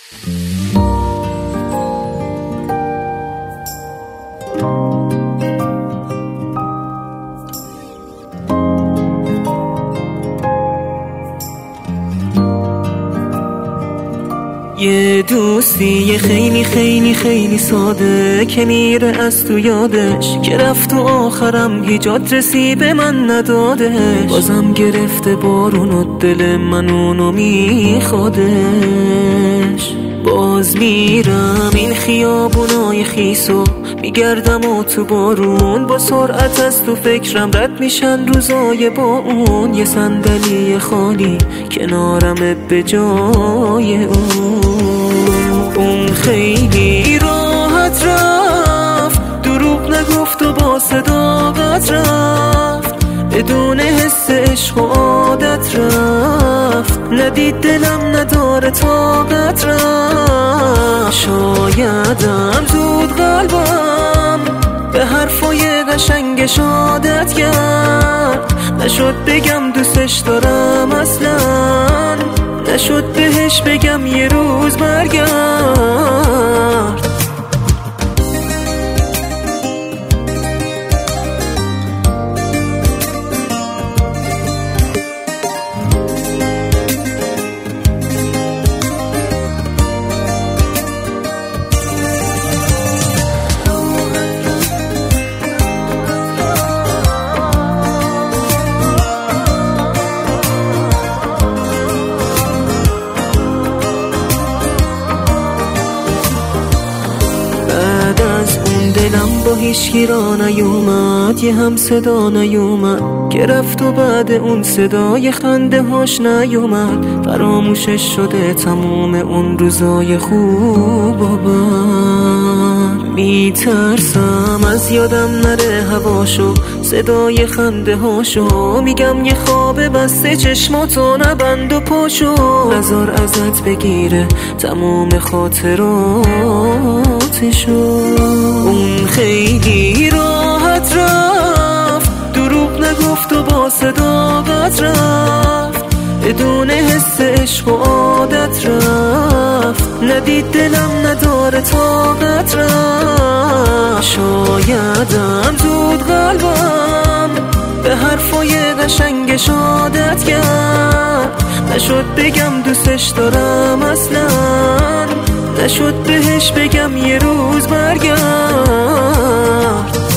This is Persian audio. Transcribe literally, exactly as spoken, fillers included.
یه دوستی خیلی خیلی خیلی ساده که میره از تو یادش، که رفت و آخرم هیچ آدرسی به من ندادش. بازم گرفته بارون و دل من اونو میخوادش. باز میرم این خیابونای خیسو میگردم و تو بارون، با سرعت از تو فکرم رد میشن روزای با اون. یه صندلی خالی کنارمه به جای اون. اون خیلی راحت رفت، دروغ نگفت و با صداقت رفت، بدون حس عشق و عادت رفت. ندید دلم نداره طاقت رفت. شایدم زود قلبم به حرفای قشنگش عادت کرد. نشد بگم دوستش دارم اصلا، نشد بهش بگم یه روز برگرد. دلم با هیچکی را نیومد، یه هم صدا نیومد که رفت و بعد اون صدای خنده هاش نیومد. فراموشش شده تموم اون روزای خوب و بد. میترسم از یادم نره هواشو، صدای خنده هاشو. میگم یه خواب بسته چشماتو نبند و پاشو. نظر ازت بگیره تموم خاطراتشو. اون خیلی راحت رفت، دروغ نگفت و با صداقت رفت، بدون حس عشق و عادت رفت. ندید دلم نداره طاقت رفت. شایدم زود قلبم به حرفای قشنگش عادت کرد. نشد بگم دوستش دارم اصلا، نشد بهش بگم یه روز برگرد.